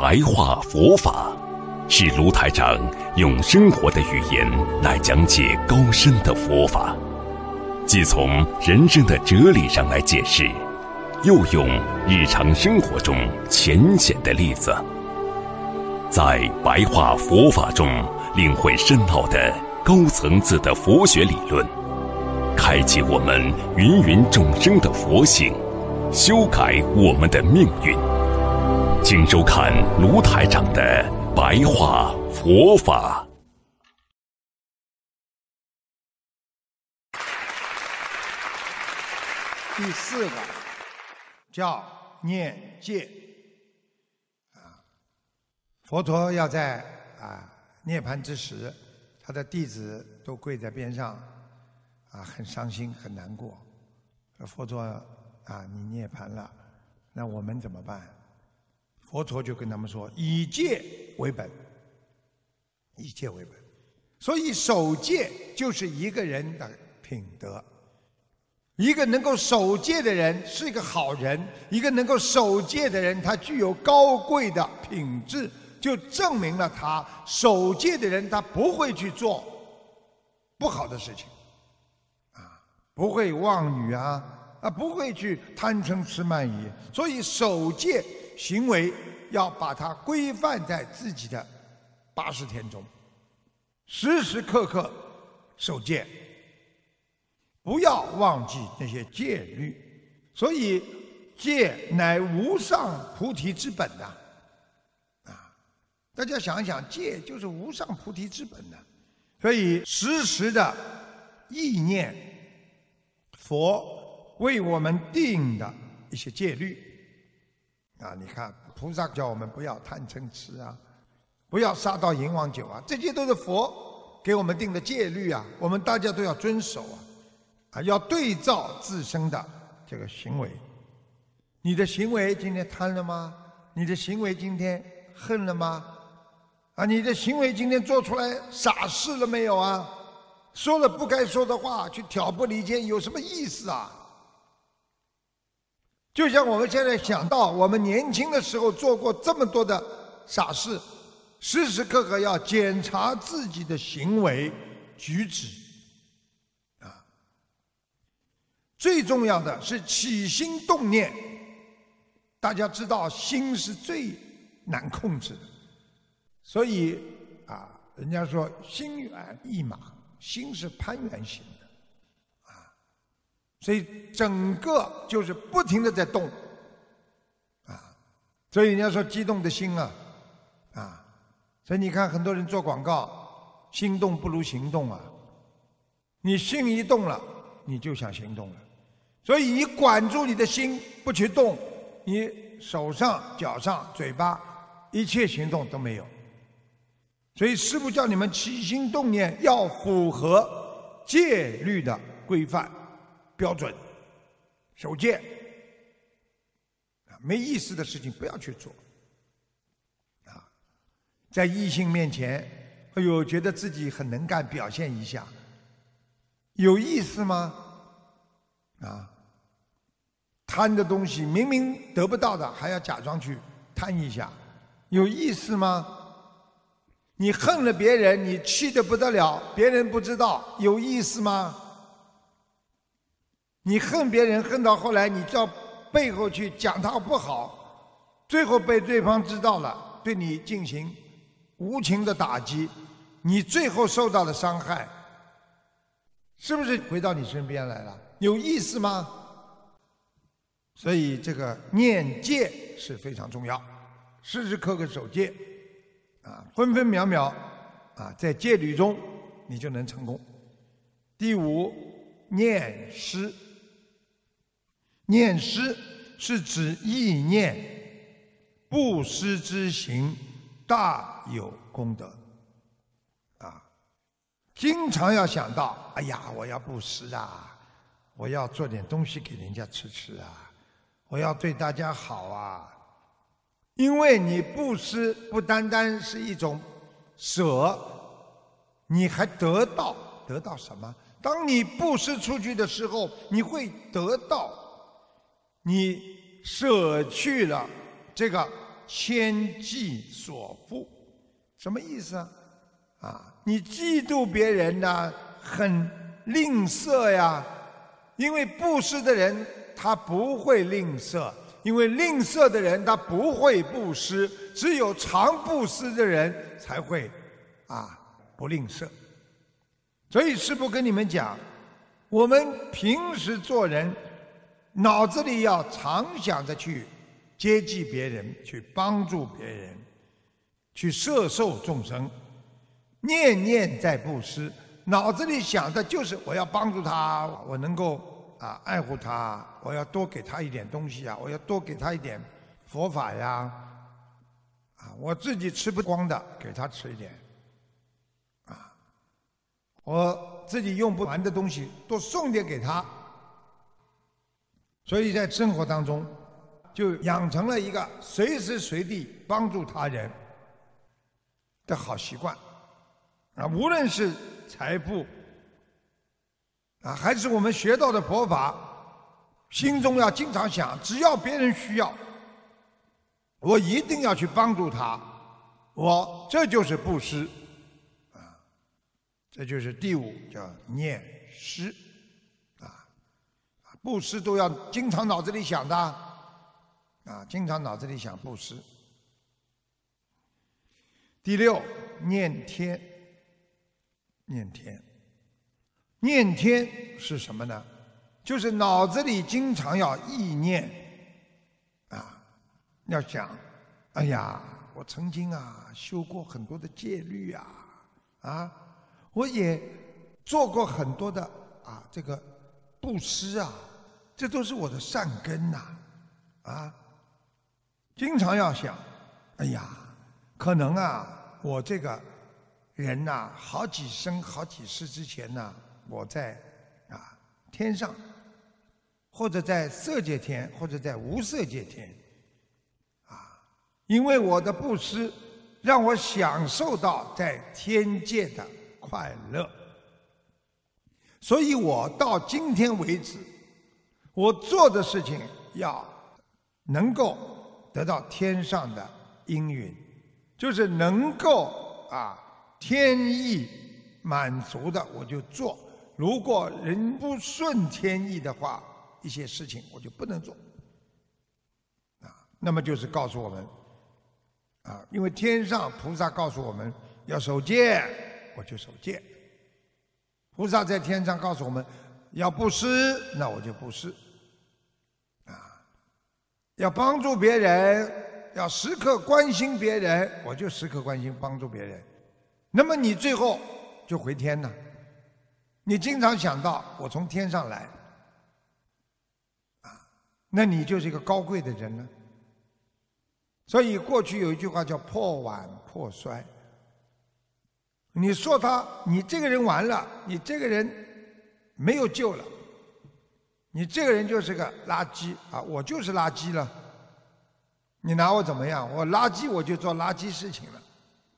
白话佛法，是卢台长用生活的语言来讲解高深的佛法，既从人生的哲理上来解释，又用日常生活中浅显的例子，在白话佛法中领会深奥的高层次的佛学理论，开启我们芸芸众生的佛性，修改我们的命运。请收看卢台长的白话佛法。 第4个叫念戒佛陀要在涅槃之时，他的弟子都跪在边上很伤心很难过。佛陀你涅槃了，那我们怎么办？佛陀就跟他们说，以戒为本，以戒为本。所以守戒就是一个人的品德。一个能够守戒的人是一个好人，一个能够守戒的人，他具有高贵的品质，就证明了他守戒的人，他不会去做不好的事情，不会妄语不会去贪嗔痴慢疑。所以守戒行为要把它规范在自己的80天中，时时刻刻守戒，不要忘记那些戒律。所以戒乃无上菩提之本大家想一想，戒就是无上菩提之本所以时时的意念佛为我们定的一些戒律你看菩萨叫我们不要贪嗔痴不要杀盗淫妄酒这些都是佛给我们定的戒律我们大家都要遵守要对照自身的这个行为。你的行为今天贪了吗？你的行为今天恨了吗？你的行为今天做出来傻事了没有说了不该说的话，去挑拨离间，有什么意思就像我们现在想到我们年轻的时候做过这么多的傻事，时时刻刻要检查自己的行为举止最重要的是起心动念。大家知道心是最难控制的，所以人家说心猿意马，心是攀缘型的所以整个就是不停地在动所以人家说激动的心所以你看很多人做广告，心动不如行动你心一动了，你就想行动了。所以你管住你的心不去动，你手上脚上嘴巴一切行动都没有。所以师父叫你们起心动念要符合戒律的规范标准，守戒没意思的事情不要去做在异性面前觉得自己很能干，表现一下有意思吗？贪的东西明明得不到的，还要假装去贪一下，有意思吗？你恨了别人，你气得不得了，别人不知道，有意思吗？你恨别人恨到后来，你到背后去讲他不好，最后被对方知道了，对你进行无情的打击，你最后受到了伤害，是不是回到你身边来了？有意思吗？所以这个念戒是非常重要，时时刻刻守戒分分秒秒在戒律中你就能成功。第5，念施。念施是指意念，布施之行大有功德经常要想到，哎呀，我要布施我要做点东西给人家吃我要对大家好因为你布施不单单是一种舍，你还得到什么？当你布施出去的时候，你会得到，你舍去了这个千计所缚。什么意思啊？你嫉妒别人呢，很吝啬呀。因为布施的人他不会吝啬，因为吝啬的人他不会布施，只有常布施的人才会不吝啬。所以师父跟你们讲，我们平时做人，脑子里要常想着去接济别人，去帮助别人，去摄受众生，念念在布施，脑子里想的就是我要帮助他，我能够爱护他，我要多给他一点东西我要多给他一点佛法呀，我自己吃不光的给他吃一点，我自己用不完的东西多送点给他。所以在生活当中就养成了一个随时随地帮助他人的好习惯无论是财富还是我们学到的佛法，心中要经常想，只要别人需要，我一定要去帮助他，这就是布施这就是第五，叫念施布施都要经常脑子里想的经常脑子里想布施。第六，念天。念天是什么呢？就是脑子里经常要意念要想，哎呀，我曾经修过很多的戒律我也做过很多的这个布施这都是我的善根经常要想，哎呀，可能我这个人好几生好几世之前我在天上，或者在色界天，或者在无色界天因为我的布施让我享受到在天界的快乐，所以我到今天为止，我做的事情要能够得到天上的应允，就是能够天意满足的我就做，如果人不顺天意的话，一些事情我就不能做那么就是告诉我们因为天上菩萨告诉我们要守戒，我就守戒；菩萨在天上告诉我们要布施，那我就布施要帮助别人，要时刻关心别人，我就时刻关心帮助别人。那么你最后就回天了，你经常想到我从天上来那你就是一个高贵的人了。所以过去有一句话叫破碗破摔，你说你这个人完了，你这个人没有救了，你这个人就是个垃圾我就是垃圾了，你拿我怎么样？我垃圾我就做垃圾事情了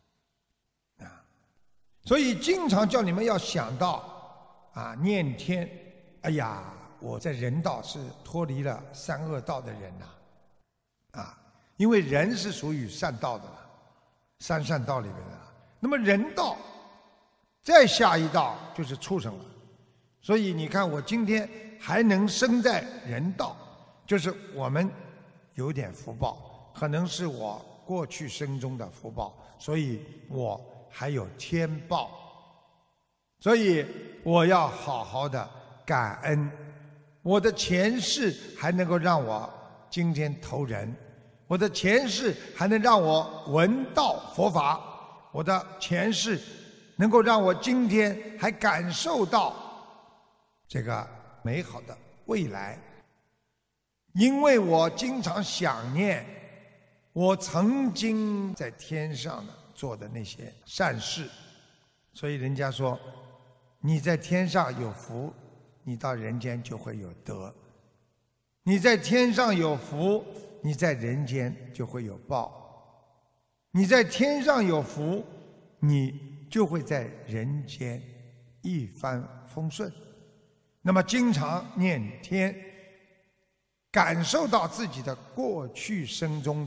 所以经常叫你们要想到念天，哎呀，我在人道是脱离了三恶道的人因为人是属于善道的了，三善道里面的那么人道再下一道就是畜生了。所以你看我今天还能生在人道，就是我们有点福报，可能是我过去生中的福报，所以我还有天报，所以我要好好的感恩，我的前世还能够让我今天投人，我的前世还能让我闻到佛法，我的前世能够让我今天还感受到这个美好的未来。因为我经常想念我曾经在天上做的那些善事，所以人家说你在天上有福，你到人间就会有德；你在天上有福，你在人间就会有报；你在天上有福，你就会在人间一帆风顺。那么经常念天，感受到自己的过去生中的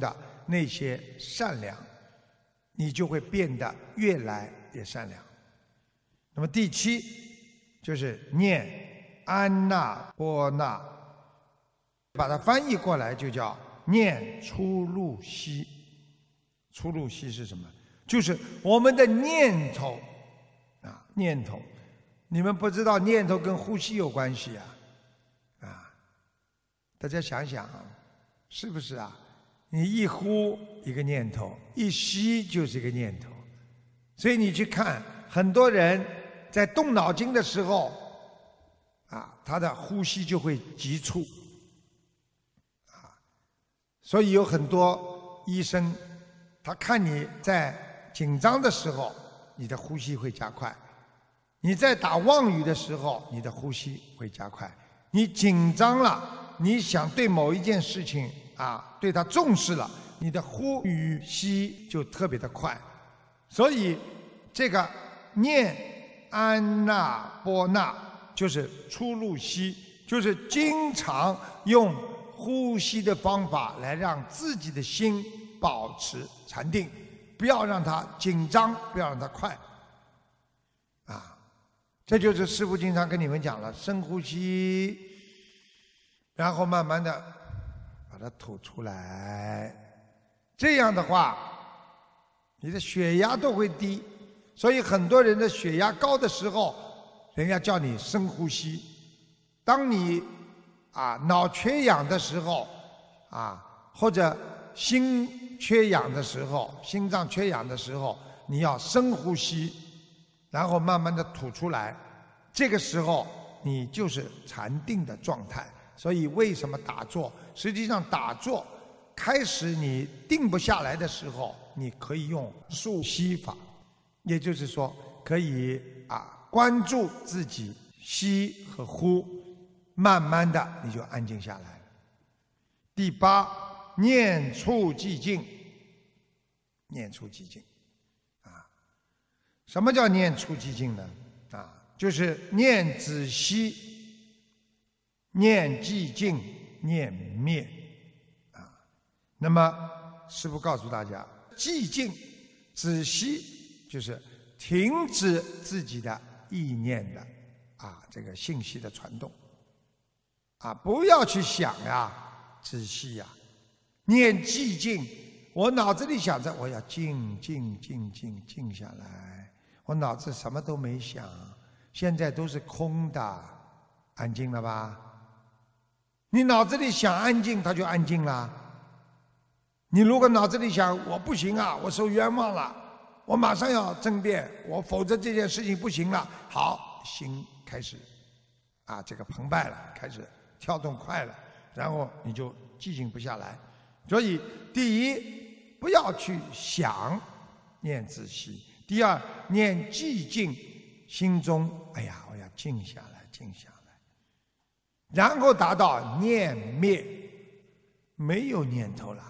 那些善良，你就会变得越来越善良。那么第7就是念安那波那，把它翻译过来就叫念出入息。出入息是什么？就是我们的念头啊，念头。你们不知道念头跟呼吸有关系啊？大家想想啊，是不是啊？你一呼一个念头，一吸就是一个念头。所以你去看很多人在动脑筋的时候啊，他的呼吸就会急促啊。所以有很多医生，他看你在紧张的时候，你的呼吸会加快；你在打妄语的时候，你的呼吸会加快。你紧张了，你想对某一件事情啊，对它重视了，你的呼与吸就特别的快。所以这个念安那波那就是出入息，就是经常用呼吸的方法来让自己的心保持禅定，不要让它紧张，不要让它快啊。这就是师父经常跟你们讲了，深呼吸，然后慢慢的把它吐出来，这样的话你的血压都会低。所以很多人的血压高的时候，人家叫你深呼吸。当你脑缺氧的时候或者心缺氧的时候，心脏缺氧的时候，你要深呼吸，然后慢慢的吐出来，这个时候你就是禅定的状态。所以为什么打坐？实际上打坐开始你定不下来的时候，你可以用数息法，也就是说可以关注自己吸和呼，慢慢的你就安静下来了。第8，念处寂静。念处寂静什么叫念处寂静呢？就是念止息，念寂静，念灭那么师父告诉大家，寂静止息就是停止自己的意念的这个信息的传动不要去想止息念寂静，我脑子里想着我要静下来，我脑子什么都没想，现在都是空的，安静了吧？你脑子里想安静，它就安静了。你如果脑子里想我不行我受冤枉了，我马上要争辩，我否则这件事情不行了，好，心开始这个澎湃了，开始跳动快了，然后你就寂静不下来。所以第1，不要去想，念止息；第2，念寂静，心中我要静下来，静下来，然后达到念灭，没有念头了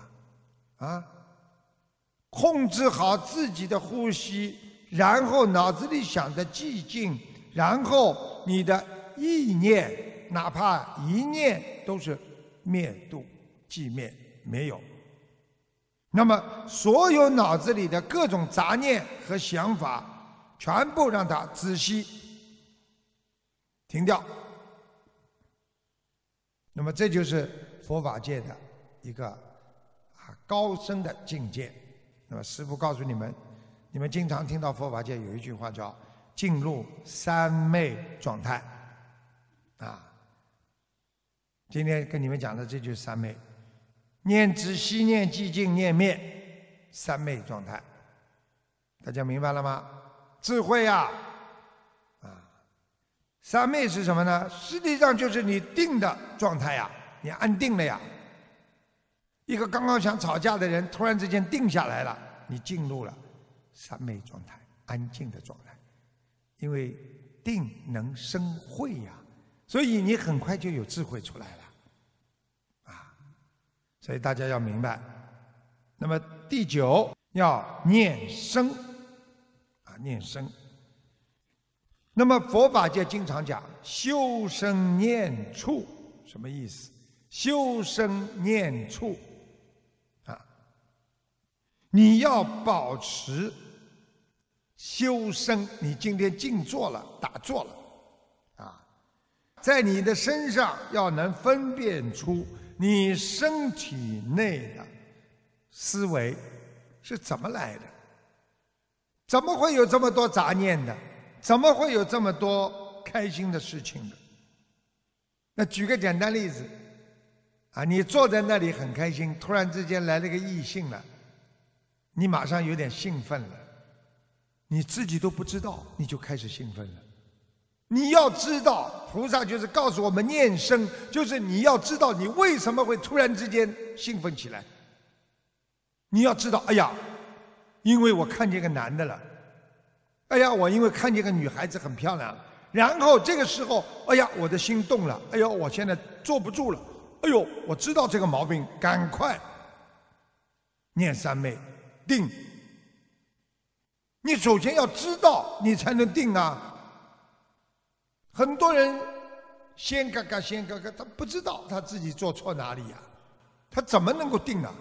控制好自己的呼吸，然后脑子里想着寂静，然后你的意念哪怕一念都是灭度寂灭，没有。那么所有脑子里的各种杂念和想法全部让它止息停掉。那么这就是佛法界的一个高深的境界。那么师父告诉你们，你们经常听到佛法界有一句话叫进入三昧状态今天跟你们讲的这就是三昧，念止息，念寂静，念灭，三昧状态，大家明白了吗？智慧三昧是什么呢？实际上就是你定的状态你安定了一个刚刚想吵架的人突然之间定下来了，你进入了三昧状态，安静的状态。因为定能生慧所以你很快就有智慧出来了所以大家要明白。那么第9，要念生念生。那么佛法界经常讲修身念处，什么意思？修身念处你要保持修身，你今天静坐了，打坐了，在你的身上要能分辨出你身体内的思维是怎么来的，怎么会有这么多杂念的，怎么会有这么多开心的事情的。那举个简单例子，你坐在那里很开心，突然之间来了个异性了，你马上有点兴奋了，你自己都不知道，你就开始兴奋了。你要知道，菩萨就是告诉我们念身，就是你要知道你为什么会突然之间兴奋起来。你要知道，哎呀，因为我看见个男的了，哎呀，我因为看见个女孩子很漂亮，然后这个时候，哎呀，我的心动了，哎呦，我现在坐不住了，哎呦，我知道这个毛病，赶快念三昧定。你首先要知道，你才能定啊。很多人先嘎嘎，他不知道他自己做错哪里呀，他怎么能够定啊？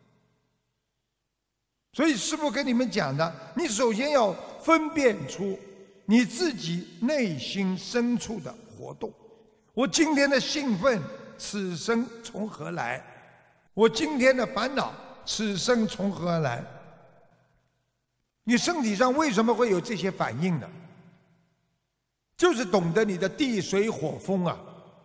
所以师父跟你们讲的，你首先要分辨出你自己内心深处的活动。我今天的兴奋，此生从何来？我今天的烦恼，此生从何而来？你身体上为什么会有这些反应呢？就是懂得你的地水火风啊！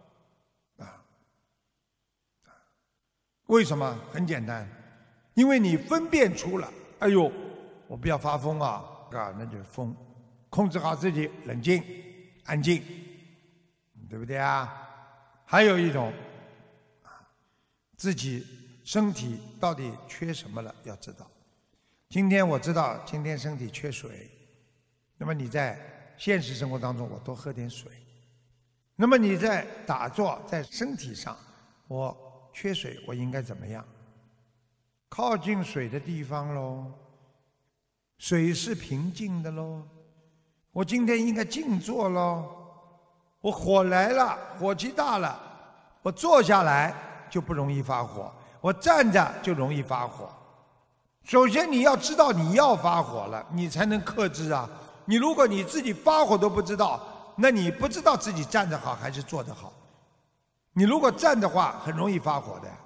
为什么？很简单，因为你分辨出了，哎呦，我不要发疯啊，那就是疯，控制好自己，冷静、安静，对不对啊？还有一种，自己身体到底缺什么了，要知道。今天我知道今天身体缺水，那么你在现实生活当中我多喝点水。那么你在打坐，在身体上我缺水，我应该怎么样？靠近水的地方咯，水是平静的咯，我今天应该静坐咯。我火来了，火气大了，我坐下来就不容易发火，我站着就容易发火。首先你要知道你要发火了，你才能克制啊。你如果你自己发火都不知道，那你不知道自己站得好还是坐得好。你如果站的话，很容易发火的。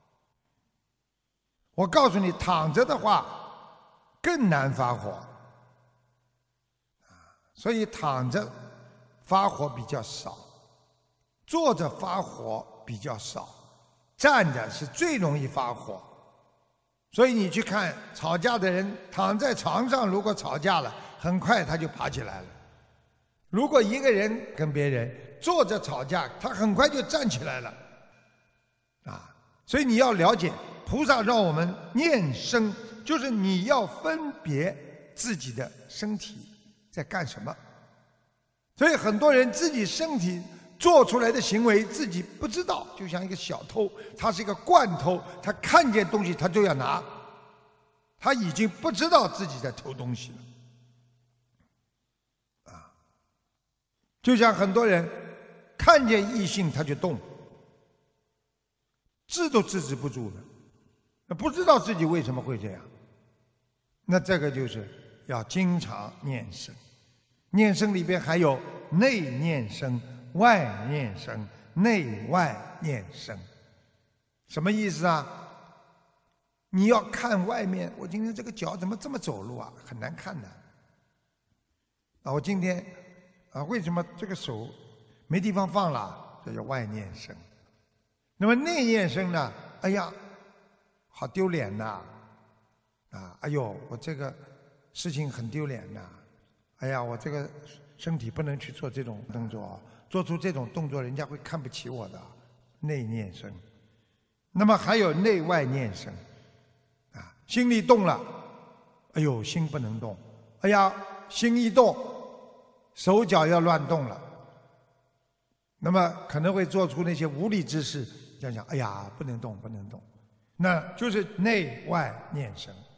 我告诉你，躺着的话更难发火。所以躺着发火比较少，坐着发火比较少，站着是最容易发火。所以你去看吵架的人，躺在床上如果吵架了，很快他就爬起来了。如果一个人跟别人坐着吵架，他很快就站起来了。所以你要了解，菩萨让我们念身，就是你要分别自己的身体在干什么。所以很多人自己身体做出来的行为自己不知道，就像一个小偷，他是一个惯偷，他看见东西他就要拿，他已经不知道自己在偷东西了。就像很多人看见异性他就动，治都制止不住的，不知道自己为什么会这样。那这个就是要经常念身，念身里边还有内念身、外念身、内外念身。什么意思啊？你要看外面，我今天这个脚怎么这么走路啊，很难看的。我今天为什么这个手没地方放了？这叫外念身。那么内念身呢？哎呀，好丢脸呐！哎呦，我这个事情很丢脸呐！哎呀，我这个身体不能去做这种动作，做出这种动作人家会看不起我的。内念身。那么还有内外念身。心里动了，哎呦，心不能动。哎呀，心一动，手脚要乱动了，那么可能会做出那些无理之事，想想，哎呀，不能动，不能动，那就是内外念身。